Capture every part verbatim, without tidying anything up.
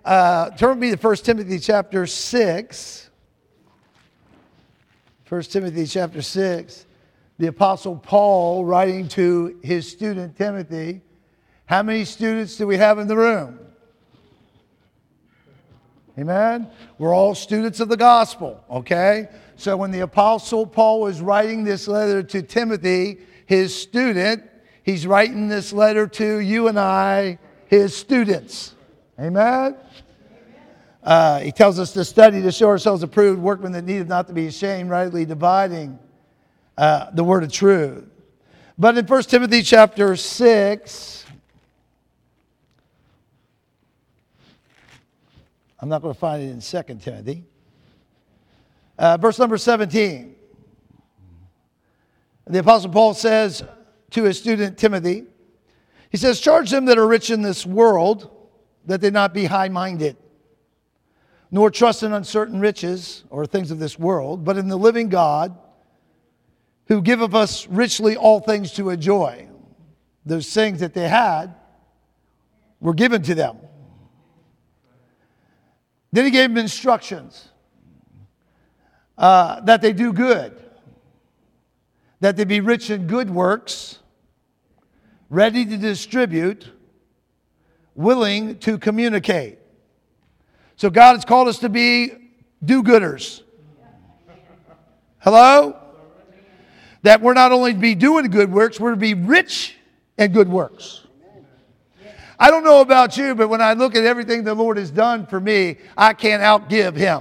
Uh, turn with me to First Timothy chapter six. First Timothy chapter six. The Apostle Paul writing to his student Timothy. How many students do we have in the room? Amen? We're all students of the gospel, okay? So when the Apostle Paul was writing this letter to Timothy, his student, he's writing this letter to you and I, his students. Amen? Uh, he tells us to study to show ourselves approved, workmen that needeth not to be ashamed, rightly dividing uh, the word of truth. But in First Timothy chapter six, I'm not going to find it in Second Timothy. Uh, verse number seventeen. The Apostle Paul says to his student Timothy, he says, charge them that are rich in this world, that they not be high-minded, nor trust in uncertain riches or things of this world, but in the living God, who giveth us richly all things to enjoy. Those things that they had were given to them. Then he gave them instructions uh, that they do good, that they be rich in good works, ready to distribute, willing to communicate. So God has called us to be do-gooders. Hello? That we're not only to be doing good works, we're to be rich in good works. I don't know about you, but when I look at everything the Lord has done for me, I can't outgive Him.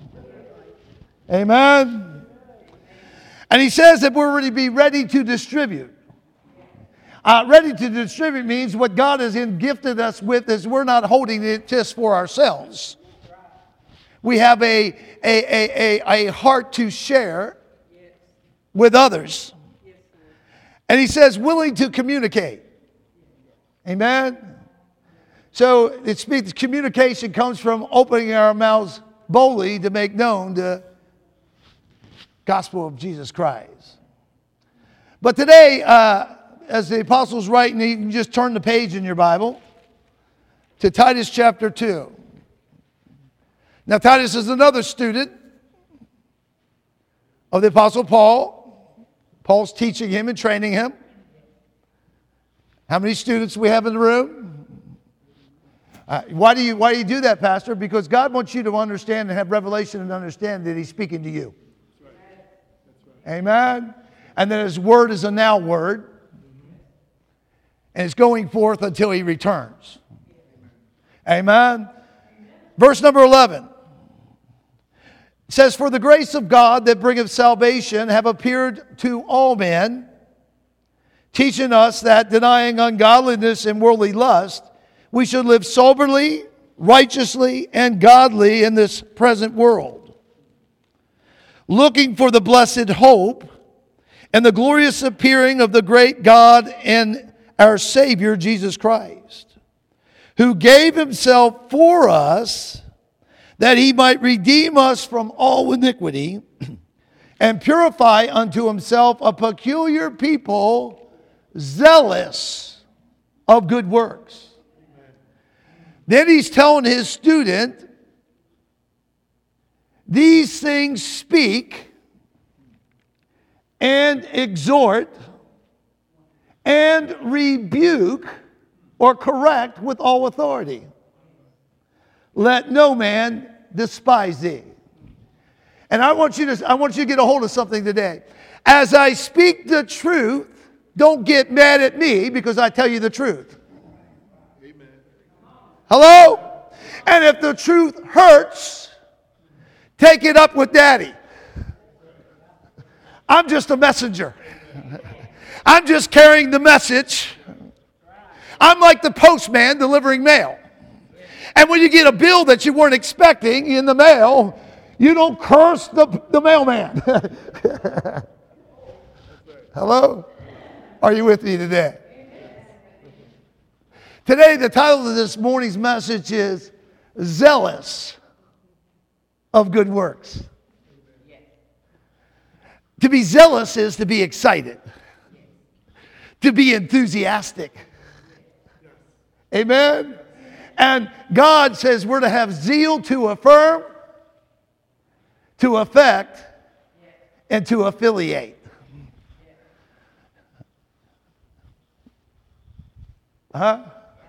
Amen? And He says that we're to be ready to distribute. Uh, ready to distribute means what God has gifted us with is we're not holding it just for ourselves. We have a, a, a, a, a heart to share with others. And He says willing to communicate. Amen? So it speaks, communication comes from opening our mouths boldly to make known the gospel of Jesus Christ. But today, uh, as the apostles write, and you can just turn the page in your Bible to Titus chapter two. Now Titus is another student of the apostle Paul. Paul's teaching him and training him. How many students do we have in the room? Uh, why do you why do you do that, Pastor? Because God wants you to understand and have revelation and understand that He's speaking to you. That's right. That's right. Amen. And that His word is a now word. Mm-hmm. And it's going forth until He returns. Amen. Amen. Verse number eleven. It says, for the grace of God that bringeth salvation have appeared to all men, teaching us that denying ungodliness and worldly lust, we should live soberly, righteously, and godly in this present world, looking for the blessed hope and the glorious appearing of the great God and our Savior, Jesus Christ, who gave Himself for us that He might redeem us from all iniquity and purify unto Himself a peculiar people, zealous of good works. Then he's telling his student, these things speak and exhort and rebuke or correct with all authority. Let no man despise thee. And I want you to, I want you to get a hold of something today. As I speak the truth, don't get mad at me because I tell you the truth. Hello? And if the truth hurts, take it up with Daddy. I'm just a messenger. I'm just carrying the message. I'm like the postman delivering mail. And when you get a bill that you weren't expecting in the mail, you don't curse the, the mailman. Hello? Are you with me today? Today, the title of this morning's message is Zealous of Good Works. To be zealous is to be excited, to be enthusiastic. Amen? And God says we're to have zeal to affirm, to affect, and to affiliate. Huh?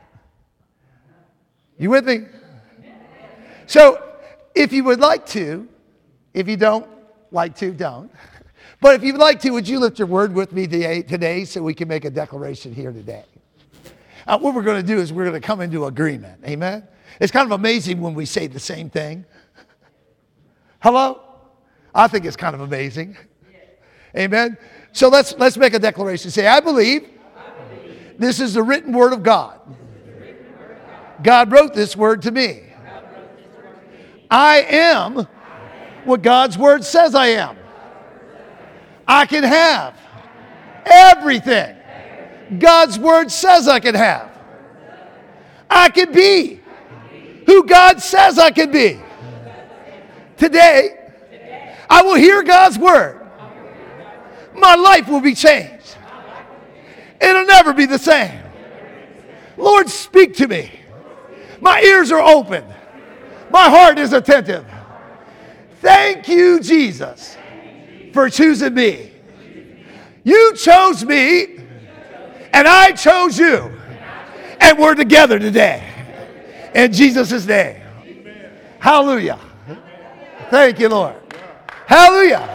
You with me? So, if you would like to, if you don't like to, don't. But if you'd like to, would you lift your word with me today, today so we can make a declaration here today? Uh, what we're going to do is we're going to come into agreement. Amen? It's kind of amazing when we say the same thing. Hello? I think it's kind of amazing. Amen? So let's, let's make a declaration. Say, I believe, I believe this is the written word of God. God wrote this word to me. I am what God's word says I am. I can have everything God's word says I can have. I can be who God says I can be. Today, I will hear God's word. My life will be changed. It'll never be the same. Lord, speak to me. My ears are open. My heart is attentive. Thank you, Jesus, for choosing me. You chose me, and I chose you. And we're together today. In Jesus' name. Hallelujah. Thank you, Lord. Hallelujah.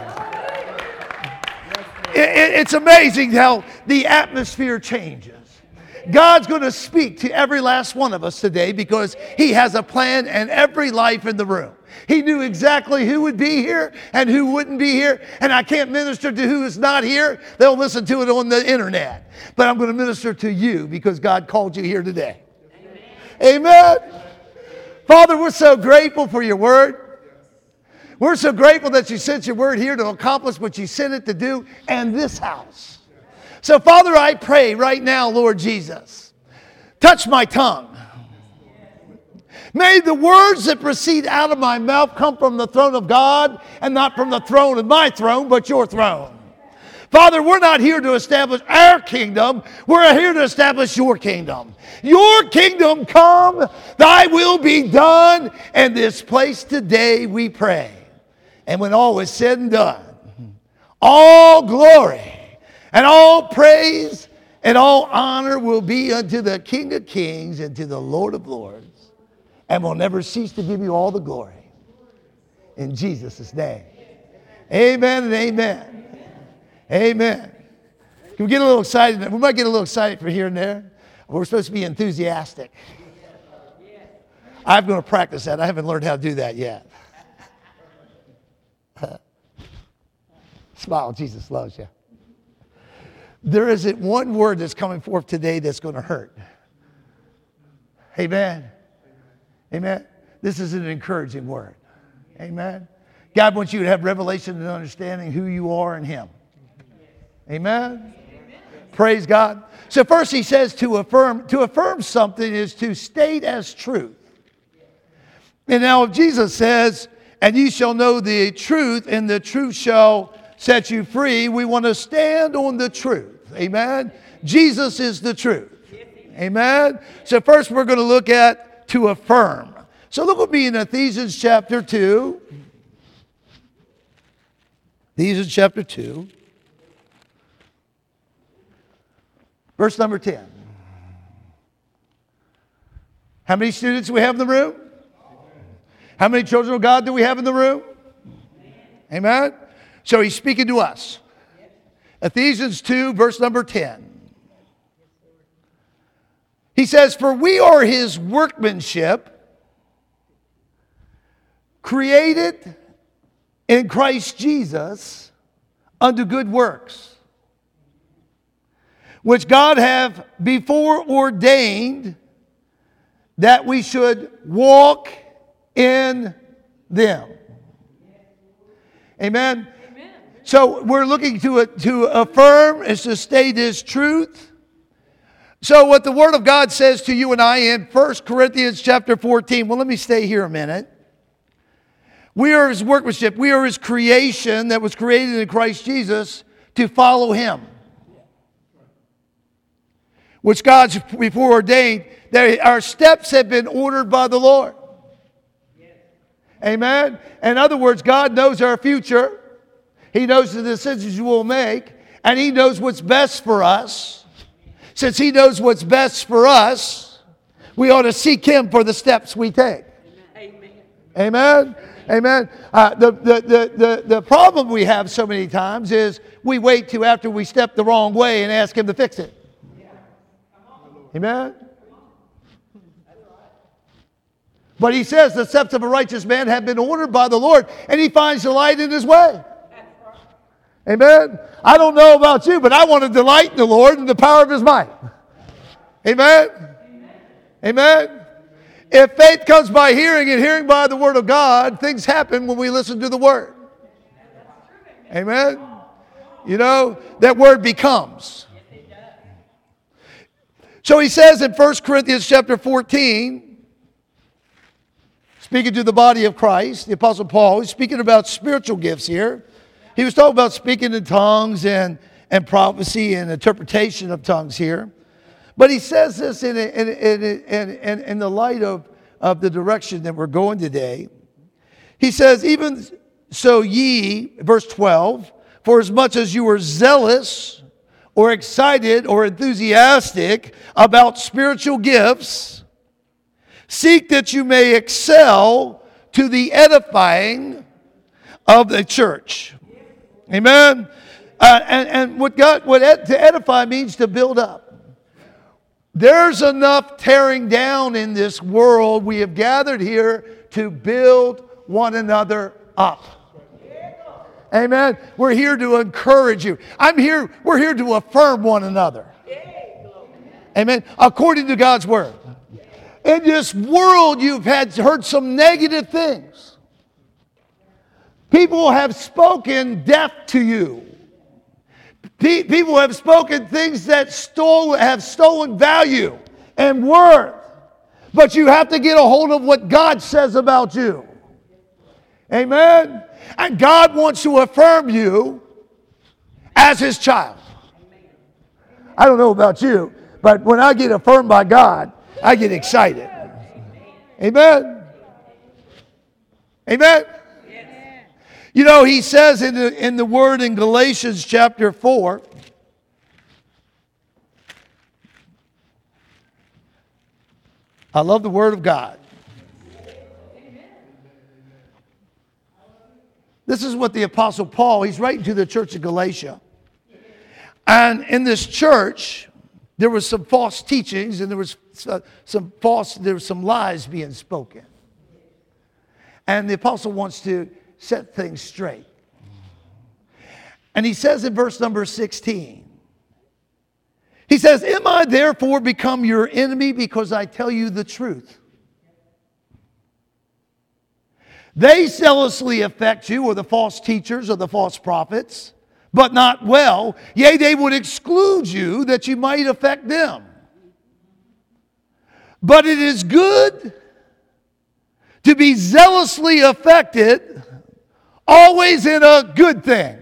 It, it, it's amazing how the atmosphere changes. God's going to speak to every last one of us today because He has a plan in every life in the room. He knew exactly who would be here and who wouldn't be here. And I can't minister to who is not here. They'll listen to it on the internet. But I'm going to minister to you because God called you here today. Amen. Amen. Father, we're so grateful for your word. We're so grateful that you sent your word here to accomplish what you sent it to do in this house. So, Father, I pray right now, Lord Jesus, touch my tongue. May the words that proceed out of my mouth come from the throne of God and not from the throne of my throne, but your throne. Father, we're not here to establish our kingdom. We're here to establish your kingdom. Your kingdom come, thy will be done in this place today, we pray. And when all is said and done, all glory and all praise and all honor will be unto the King of Kings and to the Lord of Lords. And we'll never cease to give you all the glory. In Jesus' name. Amen and amen. Amen. Can we get a little excited? We might get a little excited from here and there. We're supposed to be enthusiastic. I'm going to practice that. I haven't learned how to do that yet. Smile. Jesus loves you. There isn't one word that's coming forth today that's going to hurt. Amen. Amen. This is an encouraging word. Amen. God wants you to have revelation and understanding who you are in Him. Amen. Praise God. So first he says to affirm, to affirm something is to state as truth. And now if Jesus says, and ye shall know the truth, and the truth shall set you free, we want to stand on the truth. Amen. Jesus is the truth. Amen. So first we're going to look at to affirm. So look with me in Ephesians chapter two. Ephesians chapter two. Verse number ten. How many students do we have in the room? How many children of God do we have in the room? Amen. So he's speaking to us. Ephesians two, verse number ten. He says, for we are his workmanship, created in Christ Jesus unto good works, which God hath before ordained that we should walk in them. Amen. Amen. So we're looking to, to affirm is to state his truth. So what the Word of God says to you and I in First Corinthians chapter fourteen, well, let me stay here a minute. We are his workmanship. We are his creation that was created in Christ Jesus to follow him. which God's before ordained, that our steps have been ordered by the Lord. Amen? In other words, God knows our future. He knows the decisions we'll make, and He knows what's best for us. Since He knows what's best for us, we ought to seek Him for the steps we take. Amen? Amen? Amen. Uh, the, the, the, the, the problem we have so many times is we wait till after we step the wrong way and ask Him to fix it. Amen. But He says the steps of a righteous man have been ordered by the Lord, and he finds delight in his way. Amen. I don't know about you, but I want to delight in the Lord and the power of His might. Amen. Amen. If faith comes by hearing and hearing by the Word of God, things happen when we listen to the Word. Amen. You know, that word becomes. So he says in First Corinthians chapter fourteen, speaking to the body of Christ, the Apostle Paul, he's speaking about spiritual gifts here. He was talking about speaking in tongues and, and prophecy and interpretation of tongues here. But he says this in, in, in, in, in, in the light of, of the direction that we're going today. He says, even so ye, verse twelve, for as much as you were zealous or excited or enthusiastic about spiritual gifts, seek that you may excel to the edifying of the church. Amen? Uh, and, and what God, what ed, to edify means to build up. There's enough tearing down in this world. We have gathered here to build one another up. Amen. We're here to encourage you. I'm here, we're here to affirm one another. Amen. According to God's word. In this world, you've had heard some negative things. People have spoken death to you. People have spoken things that stole, have stolen value and worth. But you have to get a hold of what God says about you. Amen? And God wants to affirm you as His child. I don't know about you, but when I get affirmed by God, I get excited. Amen? Amen? You know, he says in the, in the word in Galatians chapter four, I love the word of God. This is what the Apostle Paul, he's writing to the church of Galatia. And in this church, there was some false teachings and there was some false, there was some lies being spoken. And the apostle wants to set things straight. And he says in verse number sixteen, he says, am I therefore become your enemy because I tell you the truth? They zealously affect you, or the false teachers or the false prophets, but not well. Yea, they would exclude you that you might affect them. But it is good to be zealously affected, always in a good thing.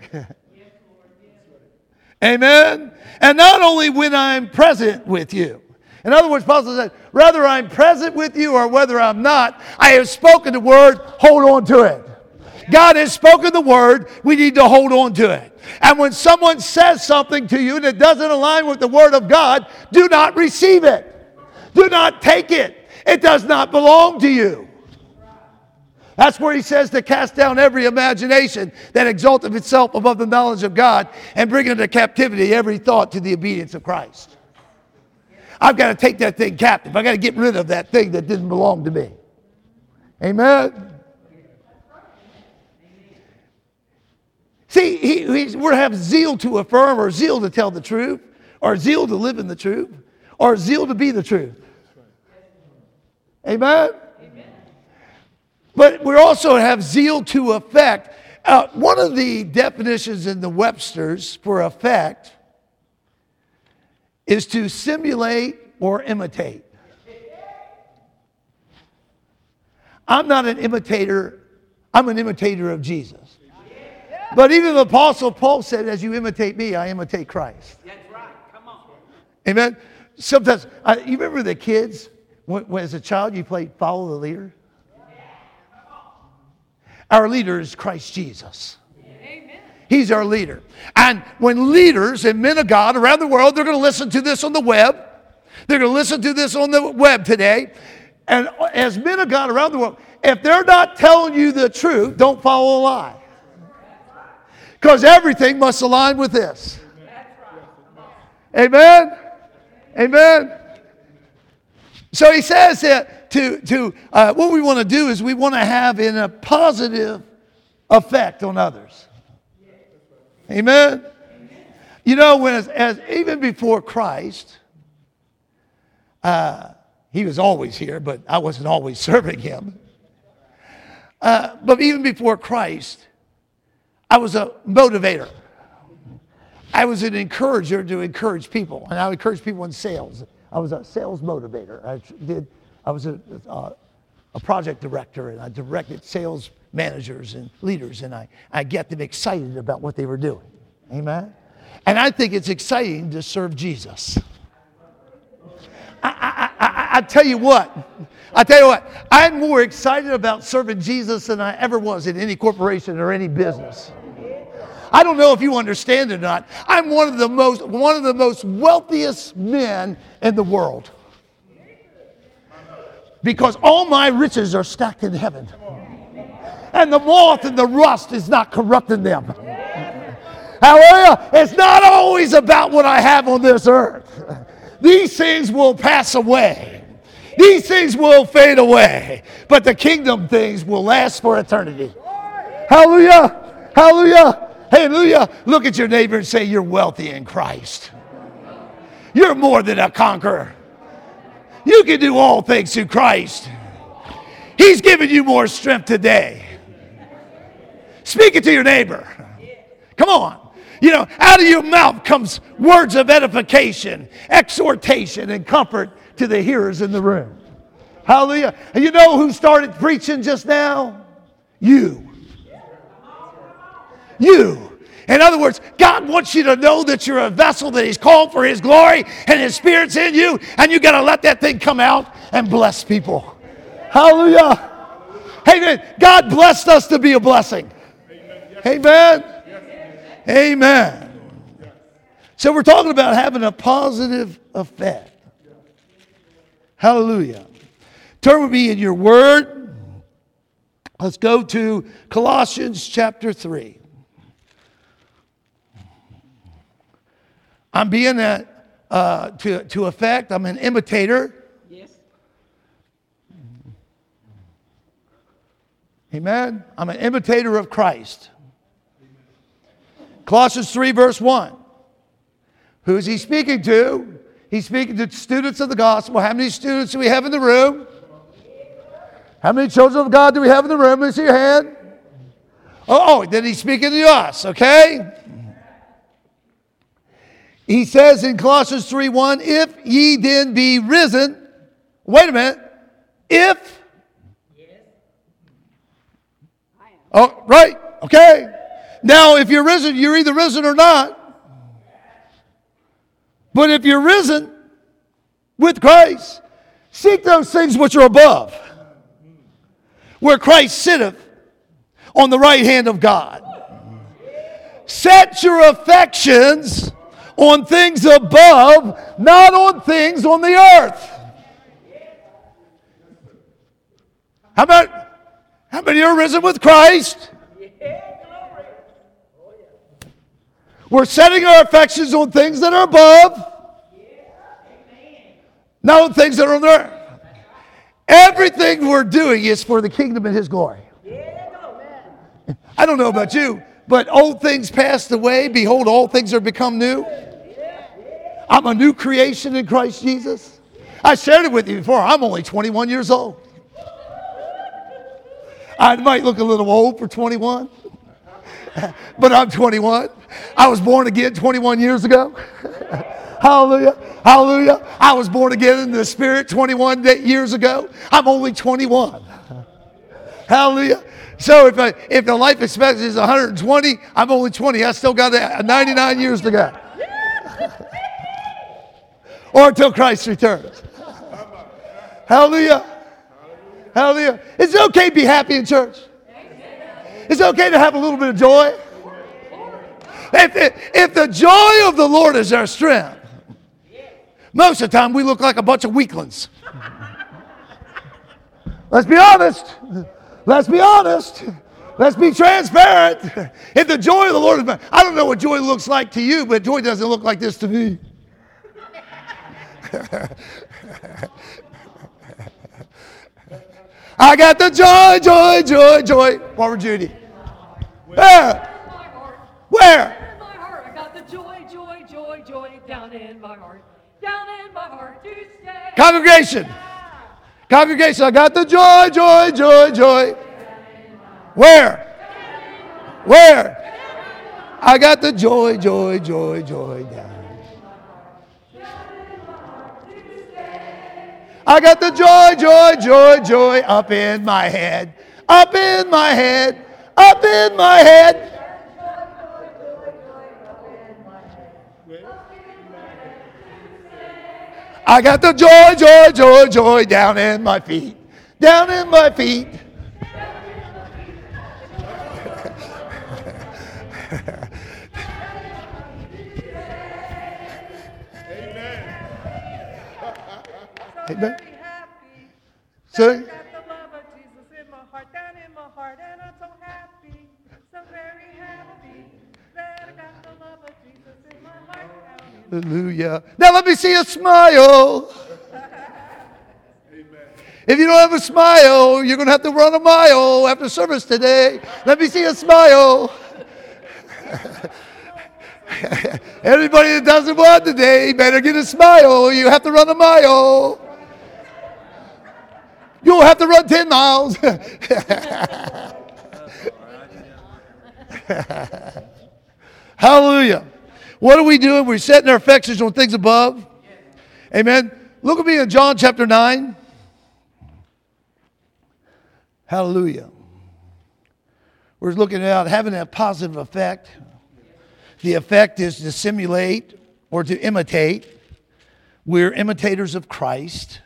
Amen? And not only when I'm present with you. In other words, Paul said, whether I'm present with you or whether I'm not, I have spoken the word, hold on to it. God has spoken the word, we need to hold on to it. And when someone says something to you that doesn't align with the word of God, do not receive it. Do not take it. It does not belong to you. That's where he says to cast down every imagination that exalteth itself above the knowledge of God and bring into captivity every thought to the obedience of Christ. I've got to take that thing captive. I've got to get rid of that thing that didn't belong to me. Amen? See, he, he's, we have zeal to affirm, or zeal to tell the truth, or zeal to live in the truth, or zeal to be the truth. Amen? But we also have zeal to affect. Uh, one of the definitions in the Webster's for affect is to simulate or imitate. I'm not an imitator. I'm an imitator of Jesus. But even the Apostle Paul said, as you imitate me, I imitate Christ. That's right. Come on. Amen. sometimes, I, you remember the kids, when, when as a child you played follow the leader? Our leader is Christ Jesus. He's our leader. And when leaders and men of God around the world, they're going to listen to this on the web. They're going to listen to this on the web today. And as men of God around the world, if they're not telling you the truth, don't follow a lie. Because everything must align with this. Amen? Amen? So he says that to, to uh, what we want to do is we want to have in a positive effect on others. Amen? You know, when as, as even before Christ, uh, he was always here, but I wasn't always serving him. Uh, but even before Christ, I was a motivator. I was an encourager to encourage people, and I would encourage people in sales. I was a sales motivator. I did. I was a, a, a project director, and I directed sales managers and leaders, and I, I get them excited about what they were doing. Amen? And I think it's exciting to serve Jesus. I, I, I, I tell you what, I tell you what, I'm more excited about serving Jesus than I ever was in any corporation or any business. I don't know if you understand it or not. I'm one of the most, one of the most wealthiest men in the world. Because all my riches are stacked in heaven. And the moth and the rust is not corrupting them. Hallelujah. It's not always about what I have on this earth. These things will pass away. These things will fade away. But the kingdom things will last for eternity. Hallelujah. Hallelujah. Hallelujah. Look at your neighbor and say, you're wealthy in Christ. You're more than a conqueror. You can do all things through Christ. He's given you more strength today. Speak it to your neighbor. Come on. You know, out of your mouth comes words of edification, exhortation, and comfort to the hearers in the room. Hallelujah. And you know who started preaching just now? You. You. In other words, God wants you to know that you're a vessel that He's called for His glory and His Spirit's in you, and you got to let that thing come out and bless people. Hallelujah. Amen. God blessed us to be a blessing. Amen. Amen. So we're talking about having a positive effect. Hallelujah. Turn with me in your word. Let's go to Colossians chapter three. I'm being a, uh, to, to effect. I'm an imitator. Yes. Amen. I'm an imitator of Christ. Colossians three verse one. Who is he speaking to? He's speaking to students of the gospel. How many students do we have in the room? How many children of God do we have in the room? Let me see your hand. Oh, oh, then he's speaking to us, okay? He says in Colossians three one, if ye then be risen, wait a minute, if, oh, right, okay. Now, if you're risen, you're either risen or not. But if you're risen with Christ, seek those things which are above, where Christ sitteth on the right hand of God. Set your affections on things above, not on things on the earth. How about, how many are risen with Christ? We're setting our affections on things that are above, not on things that are on the earth. Everything we're doing is for the kingdom and His glory. I don't know about you, but old things passed away. Behold, all things are become new. I'm a new creation in Christ Jesus. I shared it with you before. I'm only twenty-one years old. I might look a little old for twenty-one, but I'm twenty-one. I was born again twenty-one years ago. Hallelujah. Hallelujah. I was born again in the Spirit twenty-one years ago. I'm only twenty-one. Hallelujah. So if I, if the life expectancy is one hundred twenty, I'm only twenty. I still got ninety-nine years to go. or until Christ returns. Hallelujah. Hallelujah. It's okay to be happy in church. It's okay to have a little bit of joy. If, if, if the joy of the Lord is our strength, most of the time we look like a bunch of weaklings. Let's be honest. Let's be honest. Let's be transparent. If the joy of the Lord is, I don't know what joy looks like to you, but joy doesn't look like this to me. I got the joy, joy, joy, joy. Barbara Judy. Where? Where? In my heart. I got the joy, joy, joy, joy down in my heart. Down in my heart to stay. Congregation. Congregation, I got the joy, joy, joy, joy. Where? Where? I got the joy, joy, joy, joy down. I got the joy, joy, joy, joy up in my head. Up in my head. Up in my head. I got the joy, joy, joy, joy down in my feet. Down in my feet. Amen. So So, I got the love of Jesus in my heart, down in my heart, and I'm so happy, so very happy that I got the love of Jesus in my heart. Down in hallelujah. Now let me see a smile. If you don't have a smile, you're going to have to run a mile after service today. Let me see a smile. Everybody that doesn't want today better get a smile. You have to run a mile. You'll have to run ten miles. Hallelujah. What are we doing? We're setting our affections on things above. Amen. Look at me in John chapter nine. Hallelujah. We're looking at having a positive effect. The effect is to simulate or to imitate. We're imitators of Christ.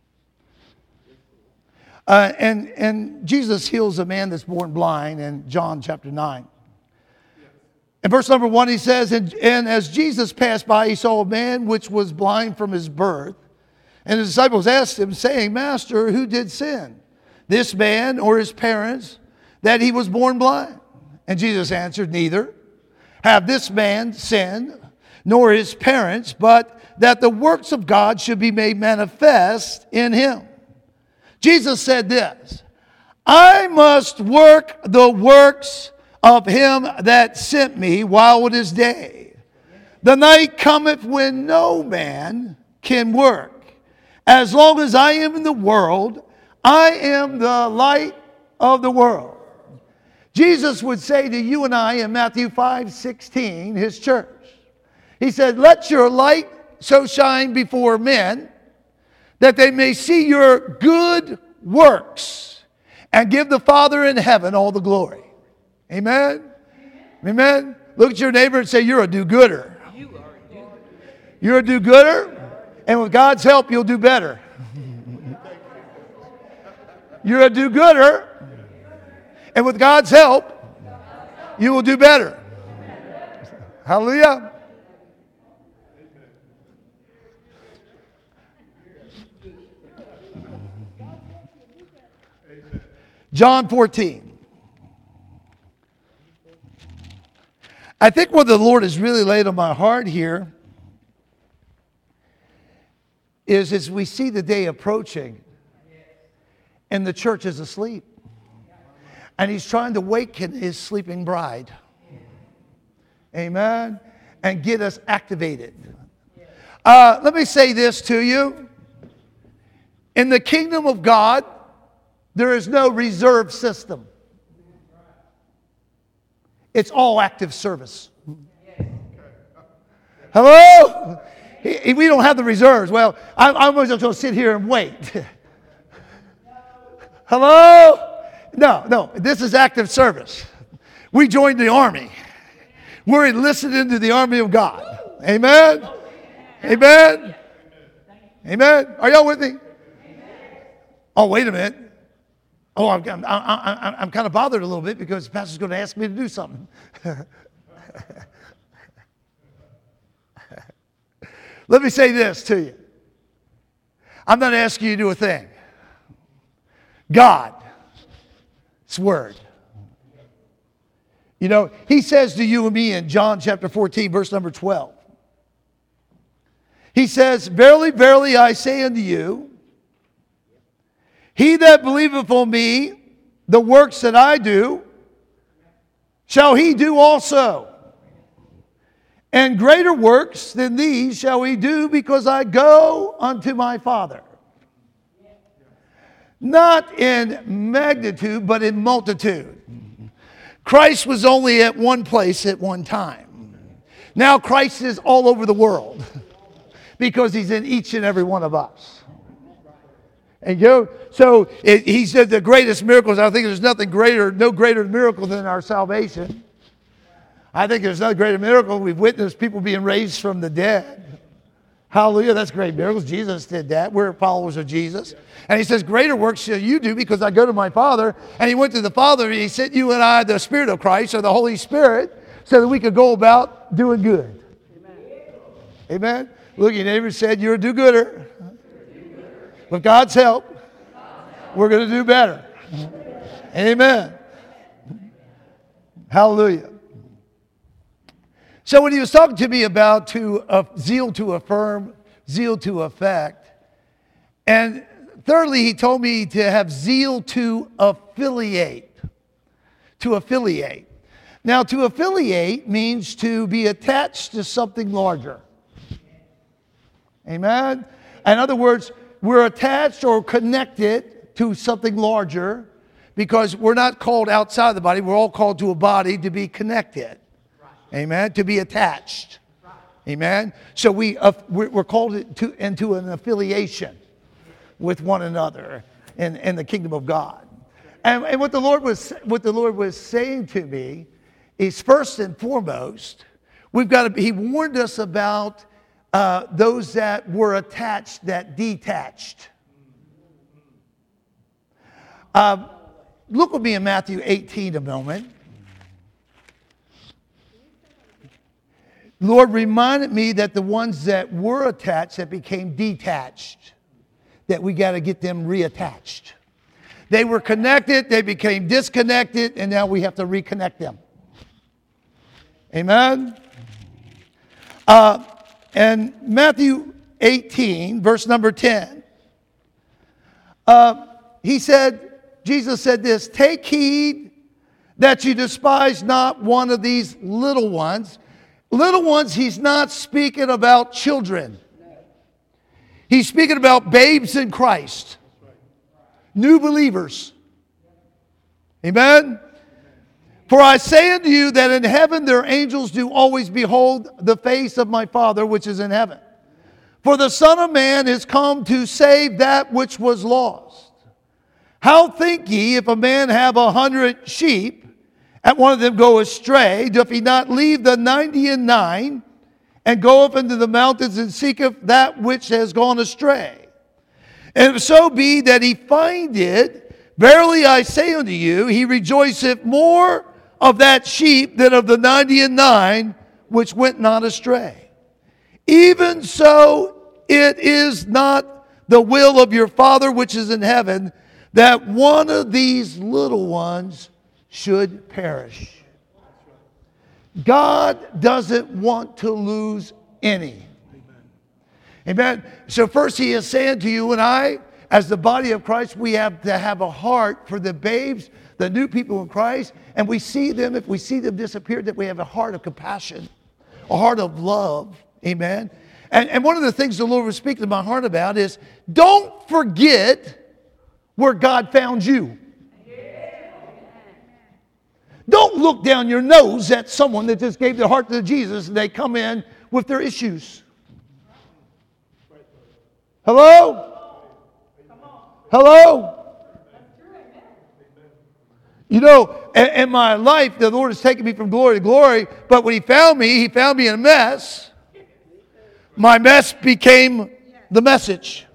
Uh, and, and Jesus heals a man that's born blind in John chapter nine. In verse number one, he says, and, and as Jesus passed by, he saw a man which was blind from his birth. And his disciples asked him, saying, Master, who did sin, this man or his parents, that he was born blind? And Jesus answered, neither have this man sinned, nor his parents, but that the works of God should be made manifest in him. Jesus said this, I must work the works of him that sent me while it is day. The night cometh when no man can work. As long as I am in the world, I am the light of the world. Jesus would say to you and I in Matthew five sixteen, his church, he said, let your light so shine before men that they may see your good works and give the Father in heaven all the glory. Amen? Amen? Amen? Look at your neighbor and say, you're a do-gooder. You are a do-gooder. You're a do-gooder, and with God's help, you'll do better. You're a do-gooder, and with God's help, you will do better. Hallelujah. John fourteen. I think what the Lord has really laid on my heart here is as we see the day approaching and the church is asleep and he's trying to waken his sleeping bride. Amen. And get us activated. Uh, let me say this to you. In the kingdom of God, there is no reserve system. It's all active service. Hello? We don't have the reserves. Well, I'm, I'm just going to sit here and wait. Hello? No, no. This is active service. We joined the army. We're enlisted into the army of God. Amen? Amen? Amen. Are y'all with me? Oh, wait a minute. Oh, I'm, I'm, I'm, I'm kind of bothered a little bit because the pastor's going to ask me to do something. Let me say this to you. I'm not asking you to do a thing. God's word. You know, he says to you and me in John chapter fourteen, verse number twelve. He says, verily, verily, I say unto you, he that believeth on me, the works that I do, shall he do also. And greater works than these shall he do, because I go unto my Father. Not in magnitude, but in multitude. Christ was only at one place at one time. Now Christ is all over the world because he's in each and every one of us. And you know, so it, he said the greatest miracles, I think there's nothing greater, no greater miracle than our salvation. I think there's no greater miracle. We've witnessed people being raised from the dead. Hallelujah, that's great miracles. Jesus did that. We're followers of Jesus. And he says, greater works shall you do because I go to my Father. And he went to the Father and he sent you and I the Spirit of Christ or the Holy Spirit so that we could go about doing good. Amen. Amen. Look, your neighbor said, you're a do-gooder. With God's help, we're going to do better. Amen. Hallelujah. So when he was talking to me about to uh, zeal to affirm, zeal to affect, and thirdly, he told me to have zeal to affiliate. To affiliate. Now, to affiliate means to be attached to something larger. Amen? In other words, we're attached or connected to something larger because we're not called outside the body. We're all called to a body to be connected. Amen. To be attached. Amen. So we uh, we're called to into an affiliation with one another in, in the kingdom of God. And, and what the Lord was what the Lord was saying to me is, first and foremost, we've got to be, he warned us about uh, those that were attached that detached. Uh, look with me in Matthew eighteen a moment. Lord reminded me that the ones that were attached that became detached, that we got to get them reattached. They were connected, they became disconnected, and now we have to reconnect them. Amen? Uh, and Matthew eighteen, verse number ten, uh, he said, Jesus said this, take heed that you despise not one of these little ones. Little ones, he's not speaking about children. He's speaking about babes in Christ. New believers. Amen? For I say unto you that in heaven their angels do always behold the face of my Father which is in heaven. For the Son of Man is come to save that which was lost. How think ye if a man have a hundred sheep, and one of them go astray, doth he not leave the ninety and nine, and go up into the mountains and seeketh that which has gone astray? And if so be that he find it, verily I say unto you, he rejoiceth more of that sheep than of the ninety and nine which went not astray. Even so, it is not the will of your Father which is in heaven that one of these little ones should perish. God doesn't want to lose any. Amen. So first he is saying to you and I, as the body of Christ, we have to have a heart for the babes, the new people in Christ, and we see them, if we see them disappear, that we have a heart of compassion, a heart of love. Amen. And, and one of the things the Lord was speaking to my heart about is, don't forget where God found you. Don't look down your nose at someone that just gave their heart to Jesus and they come in with their issues. Hello? Hello? You know, in, in my life, the Lord has taken me from glory to glory, but when he found me, he found me in a mess. My mess became the message.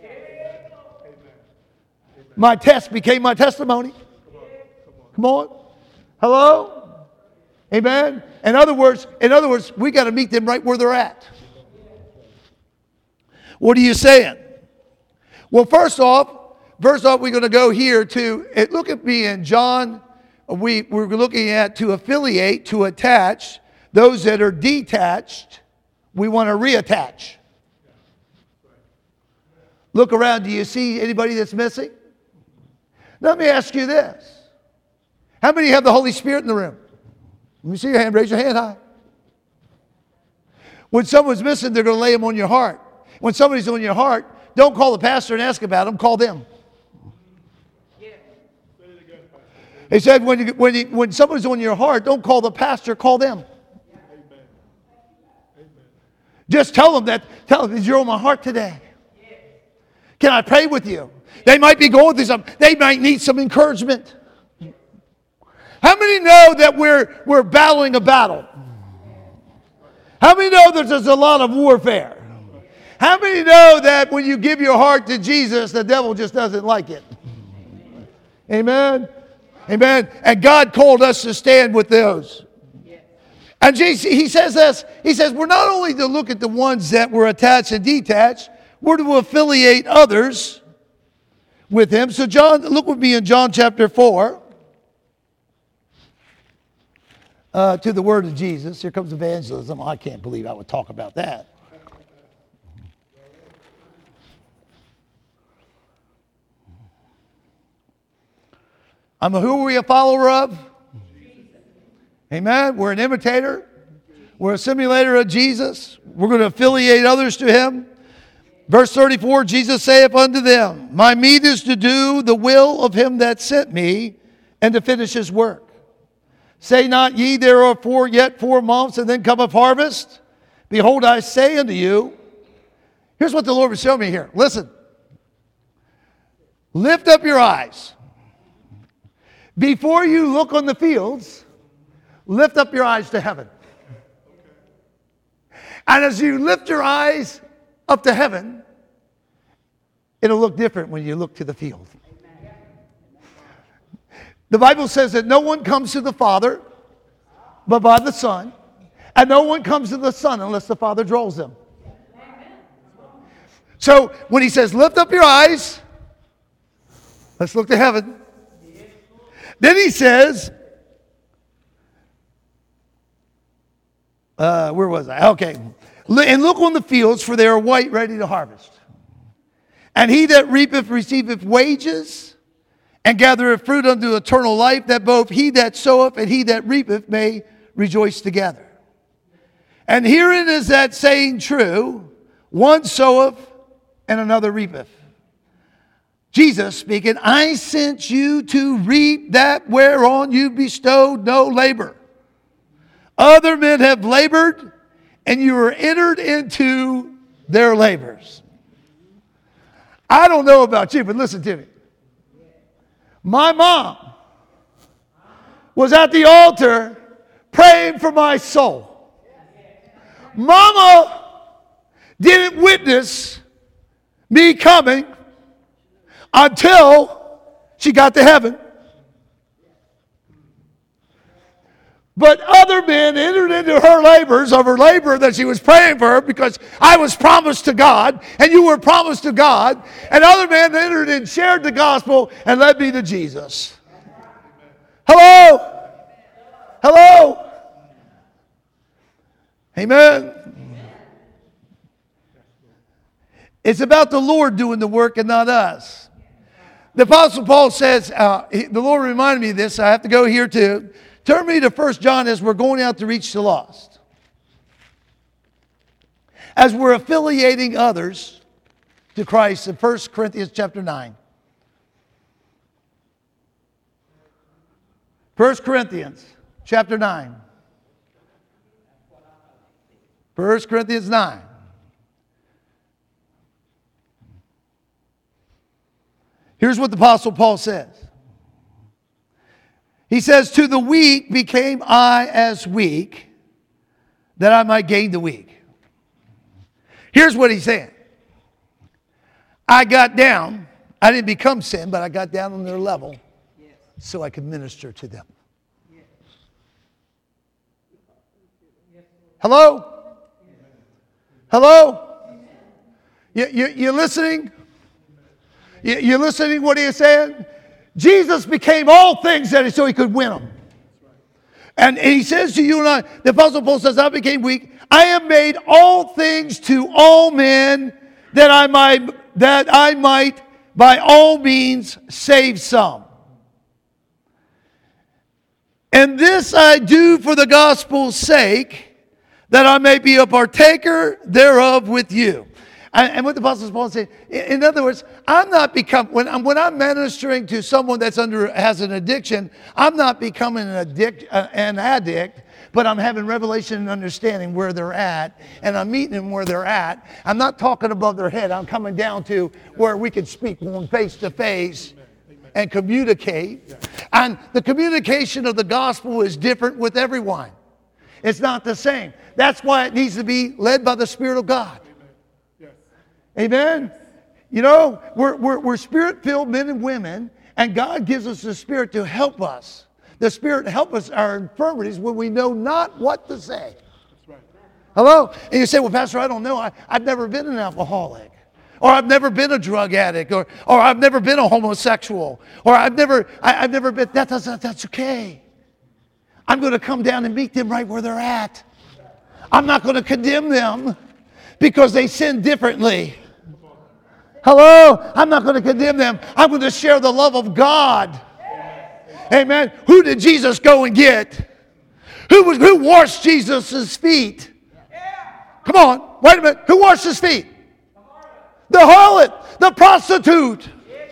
My test became my testimony. Come on. Hello? Amen? In other words, in other words, we got to meet them right where they're at. What are you saying? Well, first off, first off, we're going to go here to, look at me in John, we, we're looking at to affiliate, to attach. Those that are detached, we want to reattach. Look around, do you see anybody that's missing? Let me ask you this. How many have the Holy Spirit in the room? Let me see your hand. Raise your hand high. When someone's missing, they're going to lay them on your heart. When somebody's on your heart, don't call the pastor and ask about them. Call them. He said, when, you, when, you, when somebody's on your heart, don't call the pastor. Call them. Just tell them that. Tell them that you're on my heart today. Can I pray with you? They might be going through something. They might need some encouragement. How many know that we're, we're battling a battle? How many know that there's a lot of warfare? How many know that when you give your heart to Jesus, the devil just doesn't like it? Amen? Amen? And God called us to stand with those. And Jesus, he says this, he says, we're not only to look at the ones that were attached and detached, we're to affiliate others with him. So John, look with me in John chapter four. Uh, to the word of Jesus. Here comes evangelism. I can't believe I would talk about that. I'm a, who are we a follower of? Amen. We're an imitator. We're a simulator of Jesus. We're going to affiliate others to him. Verse thirty-four, Jesus saith unto them, my meat is to do the will of him that sent me and to finish his work. Say not ye, there are four, yet four months, and then cometh harvest? Behold, I say unto you, here's what the Lord was showing me here. Listen. Lift up your eyes. Before you look on the fields, lift up your eyes to heaven. And as you lift your eyes up to heaven, it'll look different when you look to the field. The Bible says that no one comes to the Father but by the Son, and no one comes to the Son unless the Father draws them. So when he says, lift up your eyes, let's look to heaven. Then he says, uh, where was I? Okay. And look on the fields, for they are white, ready to harvest. And he that reapeth receiveth wages, and gathereth fruit unto eternal life, that both he that soweth and he that reapeth may rejoice together. And herein is that saying true, one soweth and another reapeth. Jesus speaking, I sent you to reap that whereon you bestowed no labor. Other men have labored, and you are entered into their labors. I don't know about you, but listen to me. My mom was at the altar praying for my soul. Mama didn't witness me coming until she got to heaven. But other men entered into her labors of her labor that she was praying for her, because I was promised to God and you were promised to God. And other men entered and shared the gospel and led me to Jesus. Hello? Hello? Amen. It's about the Lord doing the work and not us. The Apostle Paul says, uh, he, the Lord reminded me of this. I have to go here too. Turn me to First John as we're going out to reach the lost. As we're affiliating others to Christ in First Corinthians chapter nine. First Corinthians chapter nine. First Corinthians nine. Here's what the Apostle Paul says. He says, to the weak became I as weak, that I might gain the weak. Here's what he's saying. I got down. I didn't become sin, but I got down on their level so I could minister to them. Hello? Hello? You, you, you listening? You, you listening what he is saying? Jesus became all things that so he could win them. And, and he says to you and I, the Apostle Paul says, I became weak. I have made all things to all men that I might, that I might by all means save some. And this I do for the gospel's sake, that I may be a partaker thereof with you. And, and what the Apostle Paul is saying, in, in other words, I'm not become when I'm when I'm ministering to someone that's under has an addiction, I'm not becoming an addict uh, an addict, but I'm having revelation and understanding where they're at, and I'm meeting them where they're at. I'm not talking above their head. I'm coming down to where we can speak face to face and communicate. And the communication of the gospel is different with everyone. It's not the same. That's why it needs to be led by the Spirit of God. Amen? You know, we're, we're, we're Spirit-filled men and women, and God gives us the Spirit to help us. The Spirit help us our infirmities when we know not what to say. That's right. Hello? And you say, well, Pastor, I don't know. I, I've never been an alcoholic. Or I've never been a drug addict. Or, or I've never been a homosexual. Or I've never, I, I've never been, that, that's, that's okay. I'm going to come down and meet them right where they're at. I'm not going to condemn them because they sin differently. Hello? I'm not going to condemn them. I'm going to share the love of God. Amen. Who did Jesus go and get? Who was who washed Jesus' feet? Come on. Wait a minute. Who washed his feet? The harlot. The prostitute.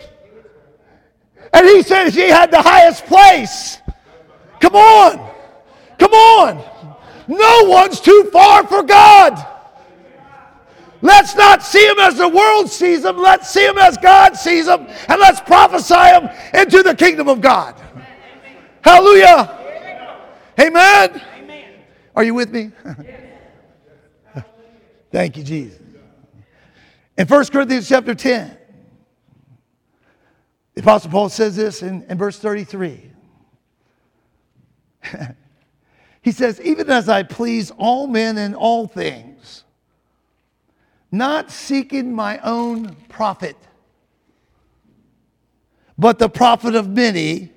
And he said she had the highest place. Come on. Come on. No one's too far for God. Let's not see him as the world sees him. Let's see him as God sees him. And let's prophesy him into the kingdom of God. Hallelujah. Amen. Amen. Are you with me? Thank you, Jesus. In First Corinthians chapter ten, the Apostle Paul says this in, in verse thirty-three. He says, even as I please all men in all things, not seeking my own profit, but the profit of many,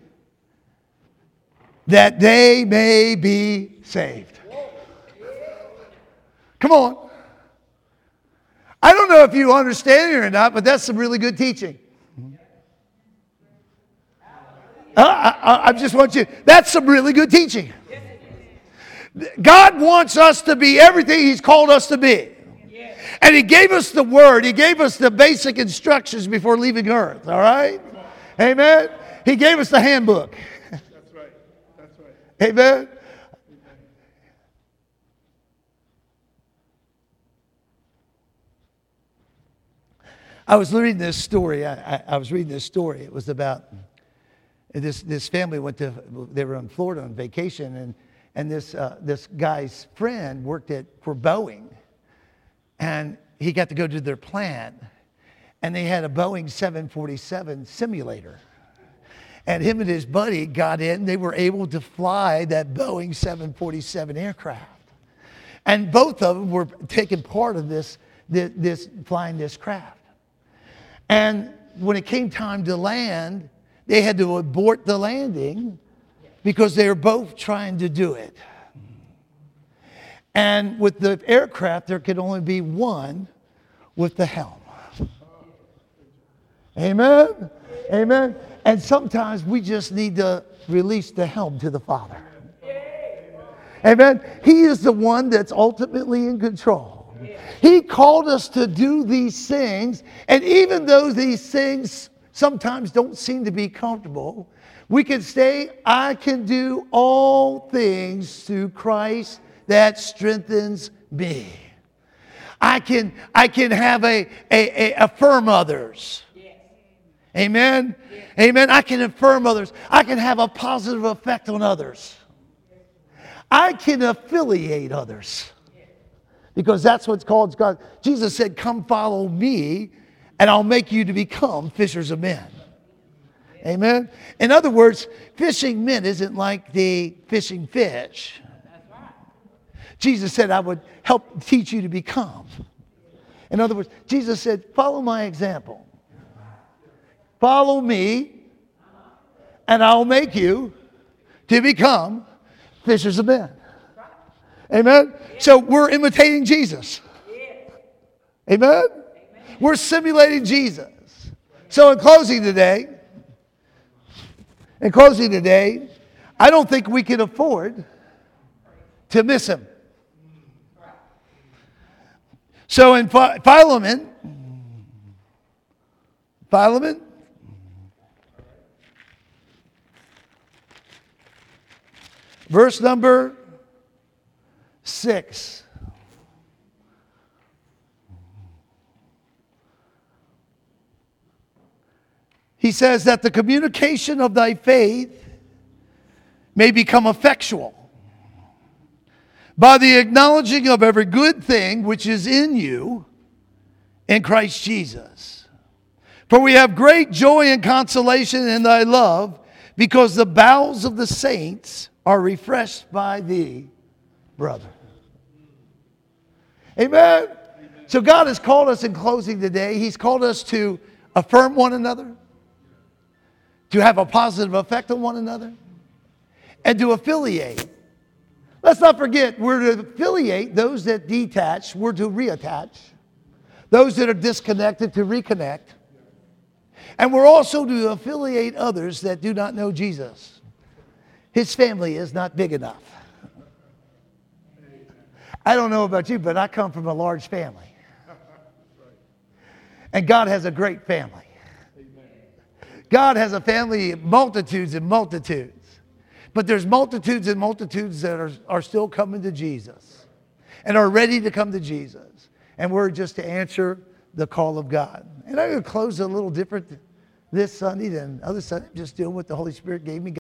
that they may be saved. Come on. I don't know if you understand it or not, but that's some really good teaching. Uh, I, I just want you, that's some really good teaching. God wants us to be everything He's called us to be. And He gave us the Word. He gave us the basic instructions before leaving earth. All right? Amen? He gave us the handbook. That's right. That's right. Amen? I was reading this story. I, I, I was reading this story. It was about this this family went to, they were in Florida on vacation, and and this uh, this guy's friend worked at for Boeing, and he got to go to their plant, and they had a Boeing seven forty-seven simulator, and him and his buddy got in. They were able to fly that Boeing seven forty-seven aircraft, and both of them were taking part of this this, this flying this craft. And when it came time to land, they had to abort the landing because they were both trying to do it. And with the aircraft, there could only be one with the helm. Amen? Amen? And sometimes we just need to release the helm to the Father. Amen? He is the one that's ultimately in control. He called us to do these things, and even though these things sometimes don't seem to be comfortable, we can say, I can do all things through Christ that strengthens me. I can, I can have a, a, a affirm others. Yes. Amen? Yes. Amen. I can affirm others. I can have a positive effect on others. I can affiliate others. Because that's what's called God. Jesus said, come follow me and I'll make you to become fishers of men. Amen. In other words, fishing men isn't like the fishing fish. Jesus said, I would help teach you to become. In other words, Jesus said, follow my example. Follow me, and I'll make you to become fishers of men. Amen? So we're imitating Jesus. Amen? We're simulating Jesus. So in closing today, in closing today, I don't think we can afford to miss him. So in Philemon, Philemon, verse number six. He says that the communication of thy faith may become effectual by the acknowledging of every good thing which is in you in Christ Jesus. For we have great joy and consolation in thy love, because the bowels of the saints are refreshed by thee, brother. Amen. Amen. So God has called us in closing today. He's called us to affirm one another, to have a positive effect on one another, and to affiliate. Let's not forget, we're to affiliate those that detach, we're to reattach. Those that are disconnected to reconnect. And we're also to affiliate others that do not know Jesus. His family is not big enough. I don't know about you, but I come from a large family. And God has a great family. God has a family, multitudes and multitudes. But there's multitudes and multitudes that are, are still coming to Jesus and are ready to come to Jesus. And we're just to answer the call of God. And I'm going to close a little different this Sunday than other Sunday. Just doing what the Holy Spirit gave me.